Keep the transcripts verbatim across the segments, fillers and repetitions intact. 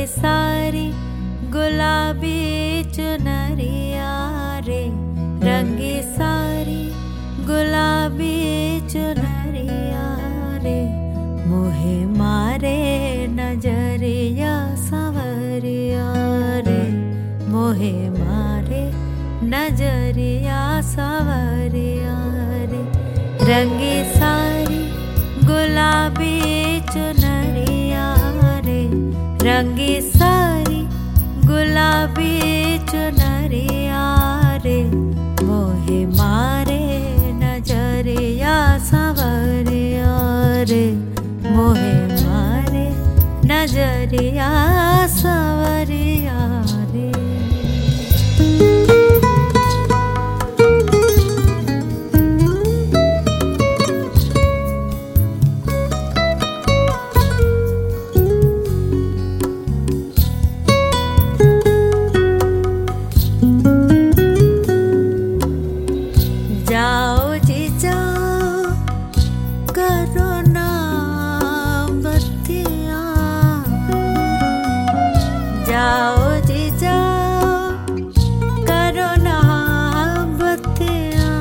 सारी गुलाबी चुनरिया रे, रंगी सारी गुलाबी चुनरिया रे, मोहे मारे नजरिया सवरिया रे, मोहे मारे नजरिया सवरिया रे। रंगी सारी गुलाबी चुनरिया रे, रंगी सारी गुलाबी चुनरिया रे, मोहे मारे नजरिया सवरिया रे, मोहे मारे नजरिया सवरिया रे। जाओ जी जाओ करो ना बत्तियाँ, जाओ जी जाओ करो ना बत्तियाँ,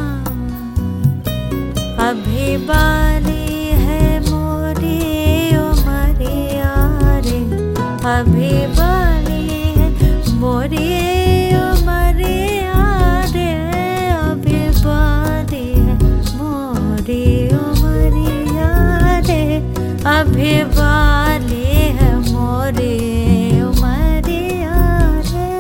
अभी बाली है मोरी उमरिया रे, अभी बाली है मोरी उमरिया रे, अभी बाली है मोरी उमरिया रे, अभी बाली है मोरी उमरिया रे,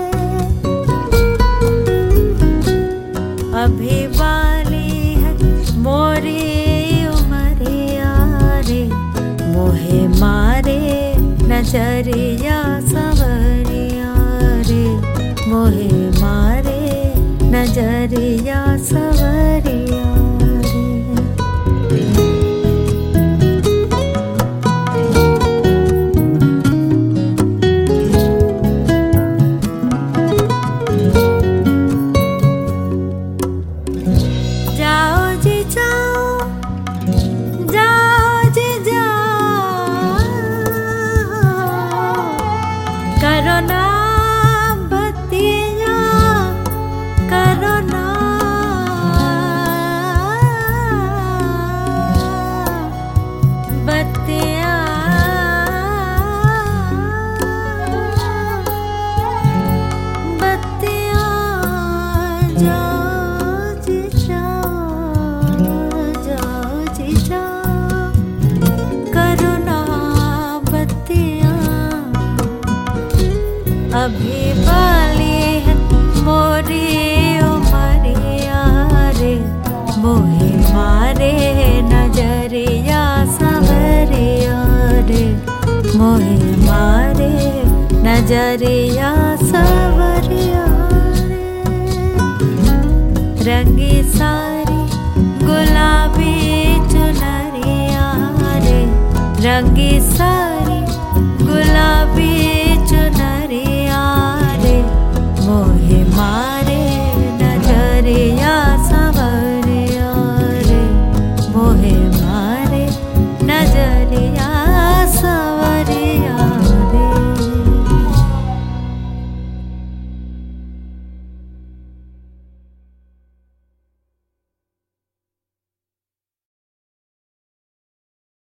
अभी बाली है मोरी उमरिया रे, मोहे मारे नजरिया सवरिया रे, मोहे मारे नजरिया सवरिया रे। जाओ जी जाओ, जाओ जी जाओ करो ना बत्तियाँ, करो ना बत्तियाँ, बत्तियाँ जाओ जी जाओ, जाओ जी जाओ करो ना बत्तियाँ, अभी बाली है मोरी उमरिया रे, मोहे मारे नजरिया सवरिया रे, मोहे मारे नजरिया सवरिया रे। रंगी सा